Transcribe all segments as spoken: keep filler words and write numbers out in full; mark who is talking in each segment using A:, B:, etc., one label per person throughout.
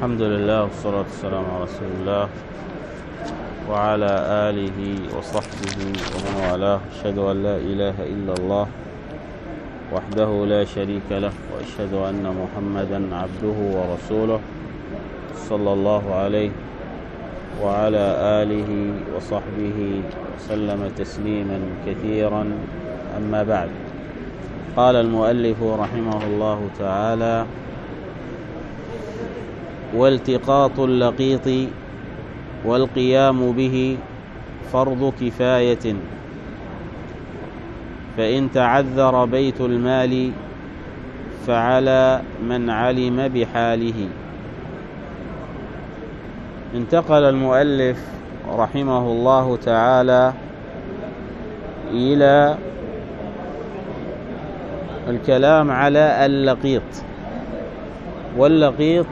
A: الحمد لله والصلاة والسلام على رسول الله وعلى آله وصحبه ومن والاه. أشهد أن لا إله إلا الله وحده لا شريك له، وأشهد أن محمدا عبده ورسوله صلى الله عليه وعلى آله وصحبه وسلم تسليما كثيرا. أما بعد، قال المؤلف رحمه الله تعالى: والتقاط اللقيط والقيام به فرض كفاية، فإن تعذر بيت المال فعلى من علم بحاله. انتقل المؤلف رحمه الله تعالى إلى الكلام على اللقيط. واللقيط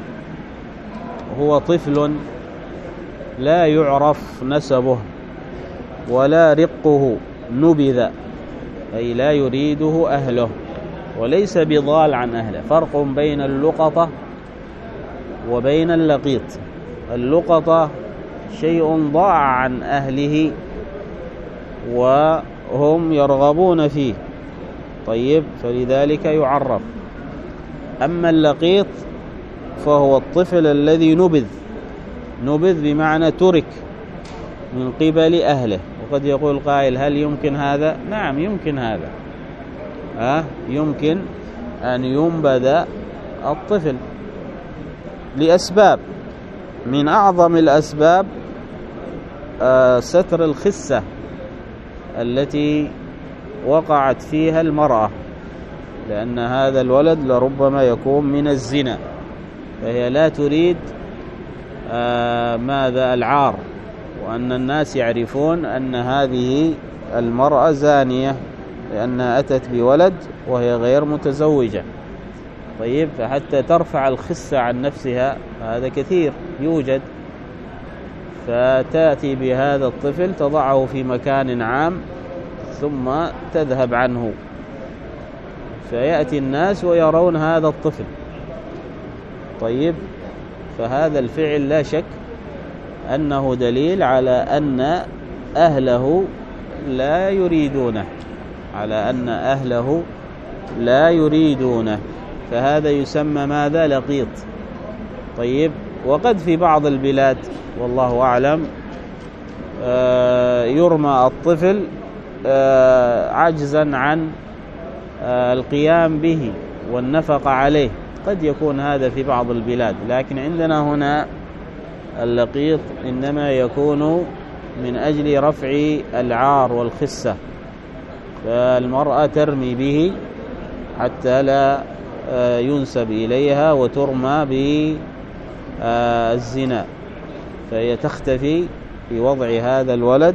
A: هو طفل لا يعرف نسبه ولا رقه نبذ، أي لا يريده أهله وليس بضال عن أهله. فرق بين اللقطة وبين اللقيط. اللقطة شيء ضاع عن أهله وهم يرغبون فيه، طيب، فلذلك يعرف. أما اللقيط فهو الطفل الذي نبذ نبذ بمعنى ترك من قبل أهله. وقد يقول قائل: هل يمكن هذا؟ نعم، يمكن هذا. أه؟ يمكن أن ينبذ الطفل لأسباب، من أعظم الأسباب آه ستر الخسة التي وقعت فيها المرأة، لأن هذا الولد لربما يكون من الزنا، فهي لا تريد آه ماذا العار، وأن الناس يعرفون أن هذه المرأة زانية لأنها أتت بولد وهي غير متزوجة. طيب، فحتى ترفع الخسة عن نفسها، هذا كثير يوجد، فتأتي بهذا الطفل تضعه في مكان عام ثم تذهب عنه، فيأتي الناس ويرون هذا الطفل. طيب، فهذا الفعل لا شك أنه دليل على أن أهله لا يريدونه على أن أهله لا يريدونه فهذا يسمى ماذا؟ لقيط. طيب، وقد في بعض البلاد والله أعلم يرمى الطفل عجزا عن القيام به والنفقة عليه، قد يكون هذا في بعض البلاد، لكن عندنا هنا اللقيط إنما يكون من أجل رفع العار والخسة، فالمرأة ترمي به حتى لا ينسب إليها وترمى بالزنا، فهي تختفي في وضع هذا الولد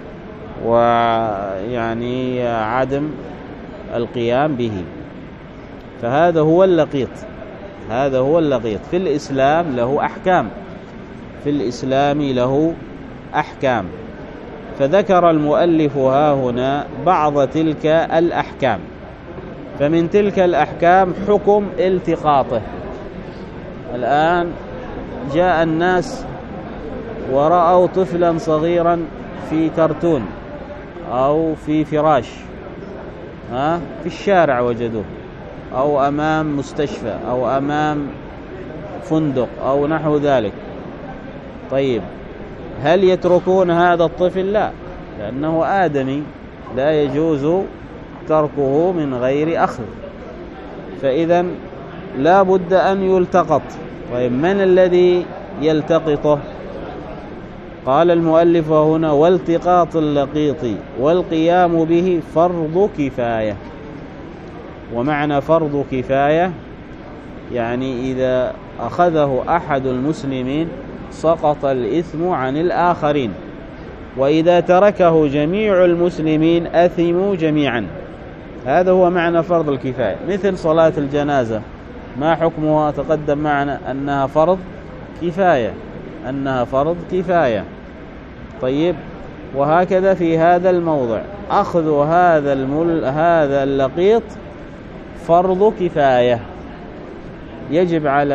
A: ويعني عدم القيام به. فهذا هو اللقيط هذا هو اللقيط في الإسلام له أحكام في الإسلام له أحكام فذكر المؤلف ها هنا بعض تلك الأحكام. فمن تلك الأحكام حكم التقاطه. الآن جاء الناس ورأوا طفلا صغيرا في كرتون أو في فراش ها في الشارع وجدوه، أو أمام مستشفى أو أمام فندق أو نحو ذلك. طيب، هل يتركون هذا الطفل؟ لا، لأنه آدمي لا يجوز تركه من غير أخذ، فإذا لا بد أن يلتقط. طيب، من الذي يلتقطه؟ قال المؤلف هنا: والتقاط اللقيط والقيام به فرض كفاية. ومعنى فرض كفاية يعني إذا أخذه أحد المسلمين سقط الإثم عن الآخرين، وإذا تركه جميع المسلمين أثموا جميعا. هذا هو معنى فرض الكفاية. مثل صلاة الجنازة، ما حكمها؟ تقدم معنا أنها فرض كفاية أنها فرض كفاية طيب، وهكذا في هذا الموضع أخذ هذا المل هذا اللقيط فرض كفاية، يجب على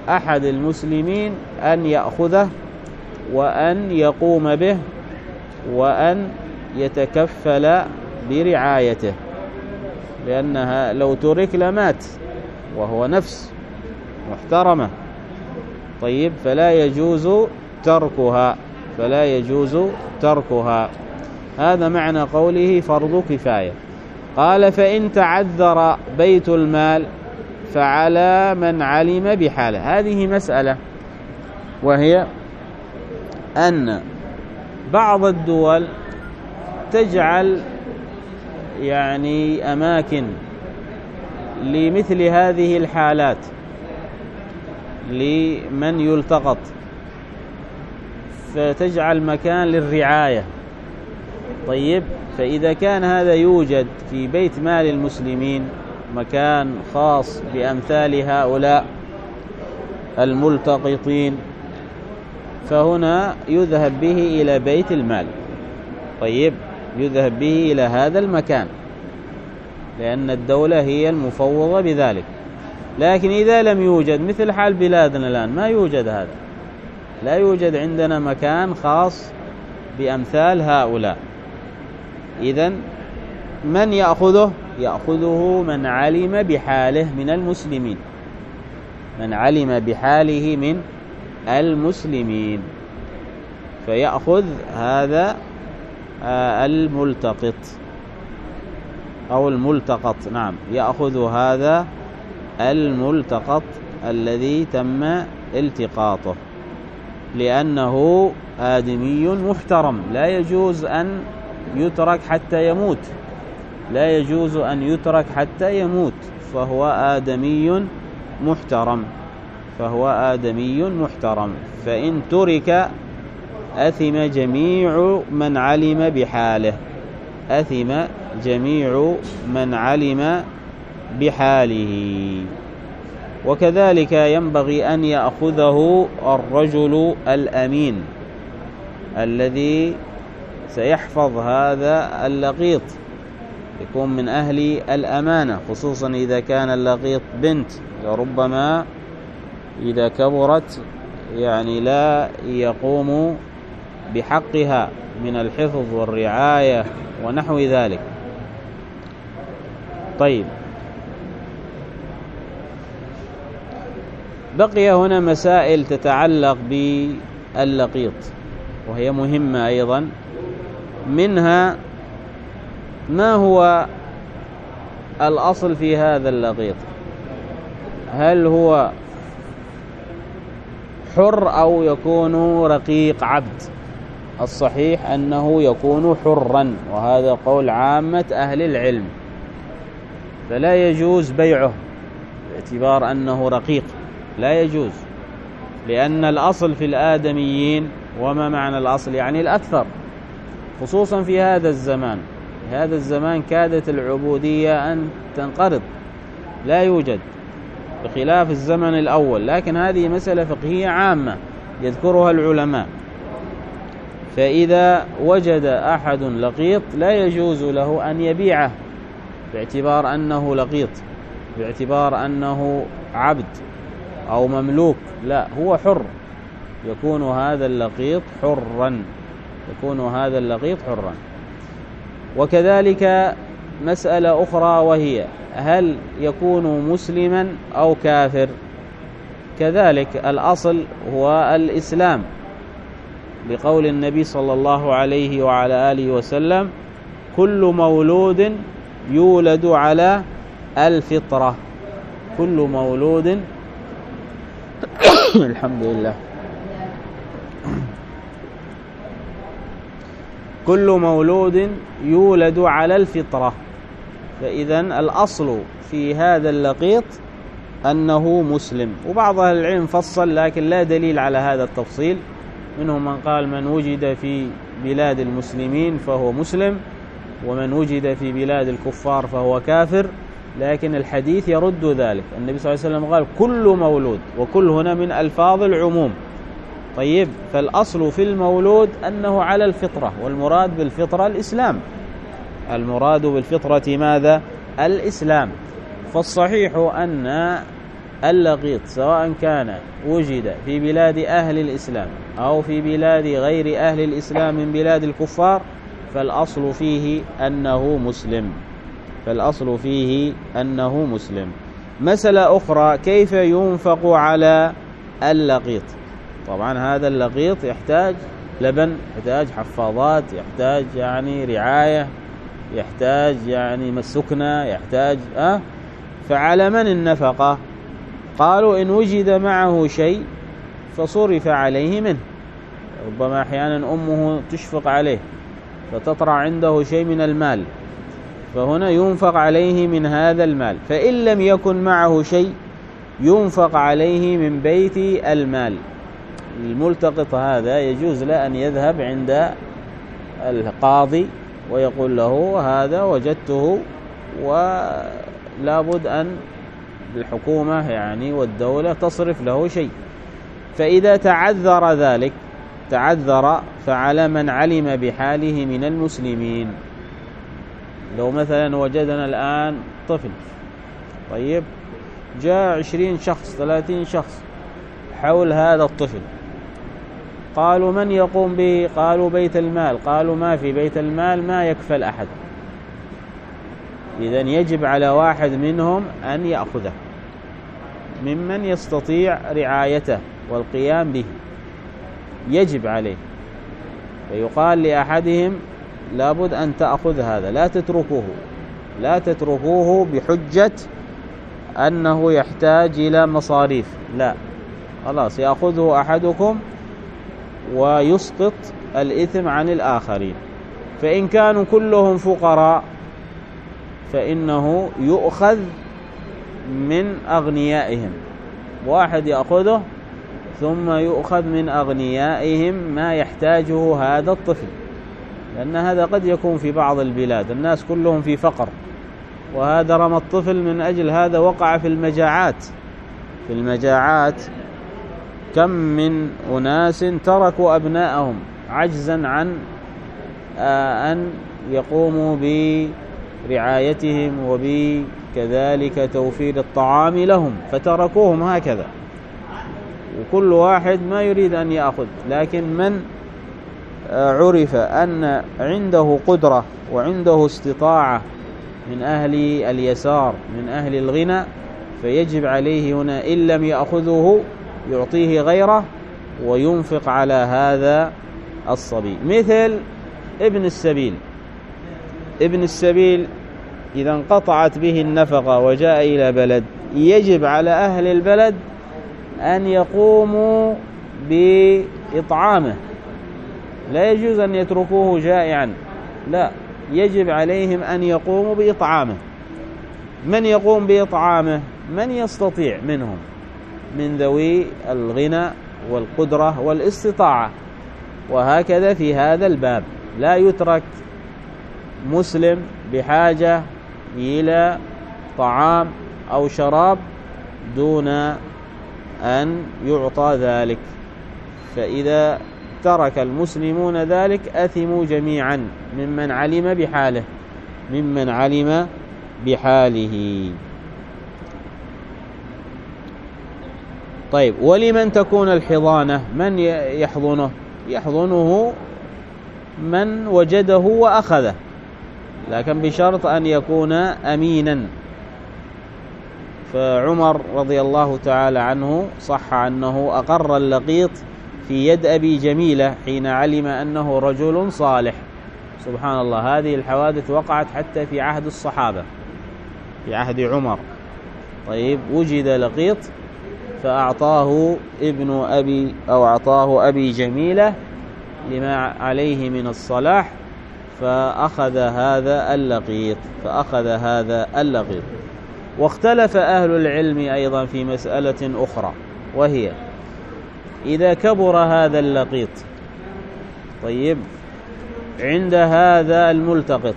A: أحد المسلمين أن يأخذه وأن يقوم به وأن يتكفل برعايته، لأنها لو ترك لمات وهو نفس محترمة. طيب، فلا يجوز تركها فلا يجوز تركها هذا معنى قوله فرض كفاية. قال: فإن تعذر بيت المال فعلى من علم بحاله. هذه مسألة، وهي أن بعض الدول تجعل يعني أماكن لمثل هذه الحالات لمن يلتقط، فتجعل مكان للرعاية. طيب، فإذا كان هذا يوجد في بيت مال المسلمين مكان خاص بأمثال هؤلاء الملتقطين، فهنا يذهب به إلى بيت المال. طيب، يذهب به إلى هذا المكان، لأن الدولة هي المفوضة بذلك. لكن إذا لم يوجد، مثل حال بلادنا الآن، ما يوجد هذا، لا يوجد عندنا مكان خاص بأمثال هؤلاء. إذن من يأخذه؟ يأخذه من علم بحاله من المسلمين، من علم بحاله من المسلمين، فيأخذ هذا الملتقط أو الملتقط. نعم، يأخذ هذا الملتقط الذي تم التقاطه، لأنه آدمي محترم، لا يجوز أن يترك حتى يموت، لا يجوز أن يترك حتى يموت، فهو آدمي محترم فهو آدمي محترم فإن ترك أثم جميع من علم بحاله أثم جميع من علم بحاله. وكذلك ينبغي أن يأخذه الرجل الأمين الذي سيحفظ هذا اللقيط، يكون من أهل الأمانة، خصوصا إذا كان اللقيط بنت، وربما إذا كبرت يعني لا يقوم بحقها من الحفظ والرعاية ونحو ذلك. طيب، بقي هنا مسائل تتعلق باللقيط وهي مهمة أيضا. منها ما هو الأصل في هذا اللقيط؟ هل هو حر أو يكون رقيق عبد؟ الصحيح أنه يكون حرا، وهذا قول عامة أهل العلم، فلا يجوز بيعه باعتبار أنه رقيق، لا يجوز، لأن الأصل في الآدميين، وما معنى الأصل؟ يعني الأكثر، خصوصا في هذا الزمان. في هذا الزمان كادت العبودية أن تنقرض، لا يوجد، بخلاف الزمن الأول. لكن هذه مسألة فقهية عامة يذكرها العلماء. فإذا وجد أحد لقيط لا يجوز له أن يبيعه باعتبار أنه لقيط، باعتبار أنه عبد أو مملوك، لا، هو حر، يكون هذا اللقيط حرا يكون هذا اللقيط حرا. وكذلك مسألة أخرى، وهي هل يكون مسلما أو كافر؟ كذلك الأصل هو الإسلام، بقول النبي صلى الله عليه وعلى آله وسلم: كل مولود يولد على الفطرة كل مولود الحمد لله كل مولود يولد على الفطرة. فإذن الأصل في هذا اللقيط أنه مسلم. وبعض أهل العلم فصل، لكن لا دليل على هذا التفصيل. منهم من قال من وجد في بلاد المسلمين فهو مسلم، ومن وجد في بلاد الكفار فهو كافر، لكن الحديث يرد ذلك. النبي صلى الله عليه وسلم قال كل مولود، وكل هنا من ألفاظ العموم. طيب، فالأصل في المولود أنه على الفطرة، والمراد بالفطرة الإسلام المراد بالفطرة ماذا؟ الإسلام. فالصحيح أن اللقيط سواء كان وجد في بلاد أهل الإسلام أو في بلاد غير أهل الإسلام من بلاد الكفار فالأصل فيه أنه مسلم فالأصل فيه أنه مسلم. مسألة أخرى: كيف ينفق على اللقيط؟ طبعا هذا اللقيط يحتاج لبن، يحتاج حفاضات، يحتاج يعني رعاية، يحتاج يعني سكنة، يحتاج أه فعلى من النفقة؟ قالوا إن وجد معه شيء فصرف عليه منه. ربما أحيانا أمه تشفق عليه فتطرع عنده شيء من المال، فهنا ينفق عليه من هذا المال. فإن لم يكن معه شيء ينفق عليه من بيت المال. الملتقط هذا يجوز له أن يذهب عند القاضي ويقول له: هذا وجدته ولا بد أن الحكومة يعني والدولة تصرف له شيء. فإذا تعذر ذلك تعذر فعلى من علم بحاله من المسلمين. لو مثلا وجدنا الآن طفل، طيب جاء عشرين شخص ثلاثين شخص حول هذا الطفل، قالوا: من يقوم به؟ قالوا: بيت المال. قالوا: ما في بيت المال ما يكفل أحد. إذن يجب على واحد منهم أن يأخذه ممن يستطيع رعايته والقيام به، يجب عليه. فيقال لأحدهم: لابد أن تأخذ هذا، لا تتركوه لا تتركوه بحجة أنه يحتاج إلى مصاريف، لا، خلاص يأخذه أحدكم ويسقط الإثم عن الآخرين. فإن كانوا كلهم فقراء فإنه يؤخذ من أغنيائهم، واحد يأخذه ثم يؤخذ من أغنيائهم ما يحتاجه هذا الطفل، لأن هذا قد يكون في بعض البلاد الناس كلهم في فقر، وهذا رمى الطفل من أجل هذا وقع في المجاعات في المجاعات كم من أناس تركوا أبناءهم عجزا عن أن يقوموا برعايتهم وبكذلك توفير الطعام لهم، فتركوهم هكذا، وكل واحد ما يريد أن يأخذ. لكن من عرف أن عنده قدرة وعنده استطاعة من أهل اليسار من أهل الغنى فيجب عليه هنا إن لم يأخذه يعطيه غيره وينفق على هذا الصبي. مثل ابن السبيل ابن السبيل إذا انقطعت به النفقة وجاء إلى بلد يجب على أهل البلد أن يقوموا بإطعامه، لا يجوز أن يتركوه جائعا، لا، يجب عليهم أن يقوموا بإطعامه. من يقوم بإطعامه؟ من يستطيع منهم من ذوي الغنى والقدرة والاستطاعة. وهكذا في هذا الباب لا يترك مسلم بحاجة إلى طعام أو شراب دون أن يعطى ذلك، فإذا ترك المسلمون ذلك أثموا جميعا ممن علم بحاله ممن علم بحاله. طيب، ولمن تكون الحضانة؟ من يحضنه؟ يحضنه من وجده وأخذه، لكن بشرط أن يكون أمينا. فعمر رضي الله تعالى عنه صح أنه أقر اللقيط في يد أبي جميلة حين علم أنه رجل صالح. سبحان الله، هذه الحوادث وقعت حتى في عهد الصحابة، في عهد عمر. طيب، وجد لقيط فأعطاه ابن أبي أو أعطاه أبي جميلة لما عليه من الصلاح، فأخذ هذا اللقيط فأخذ هذا اللقيط. واختلف أهل العلم أيضا في مسألة أخرى، وهي إذا كبر هذا اللقيط طيب عند هذا الملتقط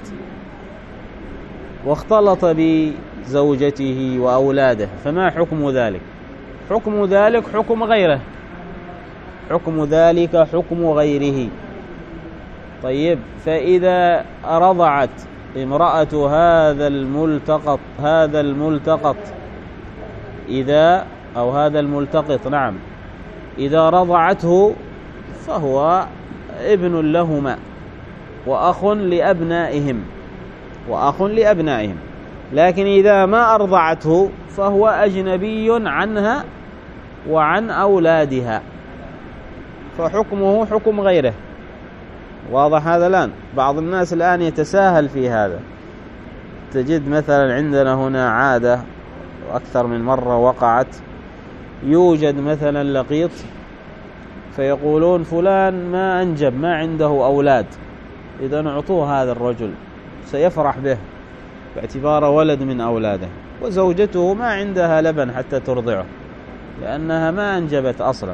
A: واختلط بزوجته وأولاده، فما حكم ذلك؟ حكم ذلك حكم غيره حكم ذلك حكم غيره. طيب، فإذا رضعت امرأة هذا الملتقط هذا الملتقط إذا أو هذا الملتقط نعم إذا رضعته فهو ابن لهما وأخ لأبنائهم وأخ لأبنائهم، لكن إذا ما أرضعته فهو أجنبي عنها وعن أولادها، فحكمه حكم غيره. واضح هذا الآن؟ بعض الناس الآن يتساهل في هذا. تجد مثلا عندنا هنا عادة أكثر من مرة وقعت، يوجد مثلا لقيط فيقولون فلان ما أنجب ما عنده أولاد، إذا أعطوه هذا الرجل سيفرح به باعتباره ولد من أولاده، وزوجته ما عندها لبن حتى ترضعه لأنها ما أنجبت أصلا،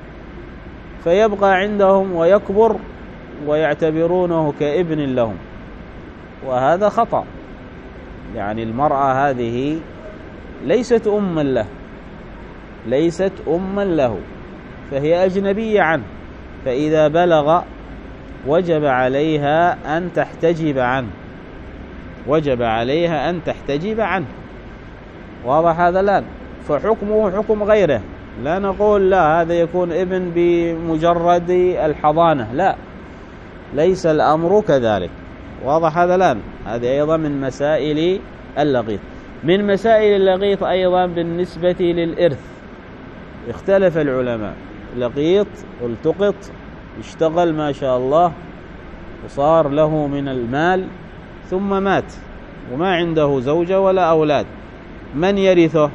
A: فيبقى عندهم ويكبر ويعتبرونه كابن لهم، وهذا خطأ. يعني المرأة هذه ليست أما له ليست أما له فهي أجنبية عنه، فإذا بلغ وجب عليها أن تحتجب عنه وجب عليها أن تحتجب عنه. واضح هذا الآن؟ فحكمه حكم غيره. لا نقول لا هذا يكون ابن بمجرد الحضانة، لا، ليس الأمر كذلك. واضح هذا الآن؟ هذه أيضا من مسائل اللقيط. من مسائل اللقيط أيضا بالنسبة للإرث اختلف العلماء. لقيط التقط اشتغل ما شاء الله وصار له من المال ثم مات وما عنده زوجة ولا أولاد، من يرثه؟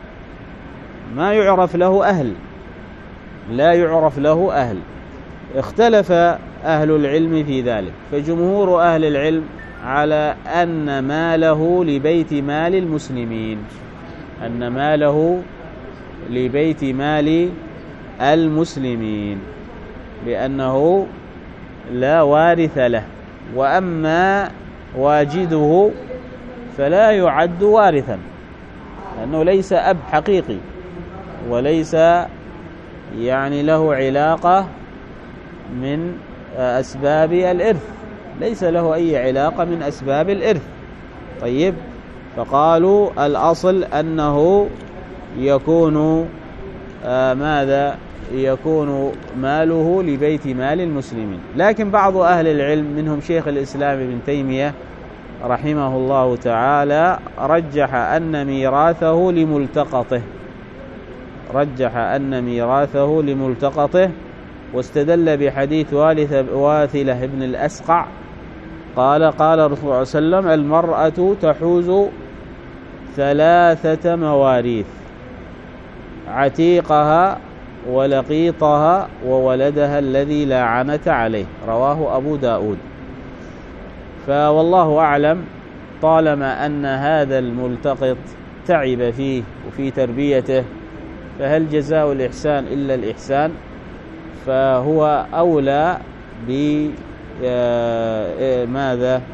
A: ما يعرف له أهل لا يعرف له أهل. اختلف أهل العلم في ذلك، فجمهور أهل العلم على أن ماله لبيت مال المسلمين أن ماله لبيت مال المسلمين لأنه لا وارث له، وأما واجده فلا يعد وارثا لأنه ليس أب حقيقي وليس يعني له علاقة من أسباب الإرث، ليس له أي علاقة من أسباب الإرث. طيب، فقالوا الأصل أنه يكون آه ماذا يكون ماله لبيت مال المسلمين. لكن بعض أهل العلم منهم شيخ الإسلام ابن تيمية رحمه الله تعالى رجح أن ميراثه لملتقطه رجح أن ميراثه لملتقطه واستدل بحديث واثلة بن الأسقع قال قال الرسول صلى الله عليه وسلم المرأة تحوز ثلاثة مواريث: عتيقها ولقيطها وولدها الذي لا عنة عليه. رواه أبو داود. فوالله أعلم، طالما أن هذا الملتقط تعب فيه وفي تربيته فهل جزاء الإحسان إلا الإحسان، فهو أولى بماذا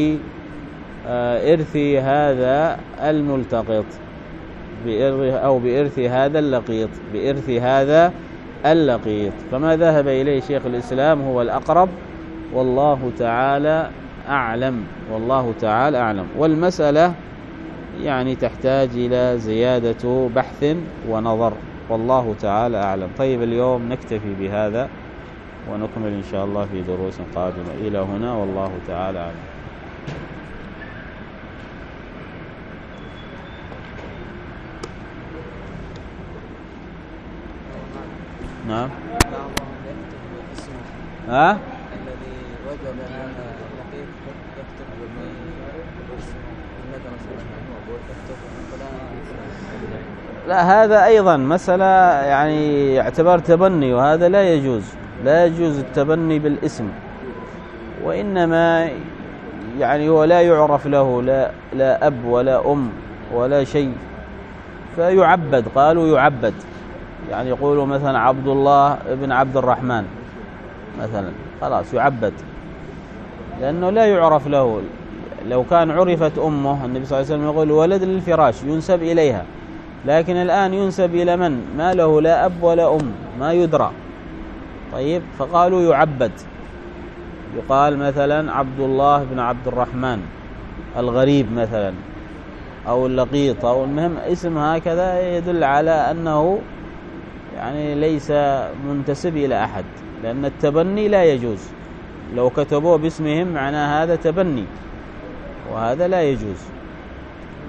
A: بإرث هذا الملتقط أو بإرث هذا اللقيط بإرث هذا اللقيط فما ذهب إليه شيخ الإسلام هو الأقرب، والله تعالى أعلم والله تعالى أعلم. والمسألة يعني تحتاج إلى زيادة بحث ونظر، والله تعالى أعلم. طيب، اليوم نكتفي بهذا ونكمل إن شاء الله في دروس قادمة. إلى هنا والله تعالى أعلم. نعم. ها؟
B: الذي وجب أن اللقيط يكتب
A: لا، هذا أيضا مسألة يعني يعتبر تبني، وهذا لا يجوز لا يجوز التبني بالاسم، وإنما يعني هو لا يعرف له لا, لا أب ولا أم ولا شيء، فيعبد. قالوا يعبد، يعني يقولوا مثلا عبد الله ابن عبد الرحمن مثلا، خلاص يعبد لأنه لا يعرف له. لو كان عرفت أمه، النبي صلى الله عليه وسلم يقول ولد للفراش ينسب إليها، لكن الآن ينسب إلى من ما له لا أب ولا أم، ما يدرى. طيب، فقالوا يعبد، يقال مثلا عبد الله بن عبد الرحمن الغريب مثلا، أو اللقيط أو المهم اسم هكذا يدل على أنه يعني ليس منتسب إلى أحد، لأن التبني لا يجوز. لو كتبوه باسمهم معنى هذا تبني، وهذا لا يجوز.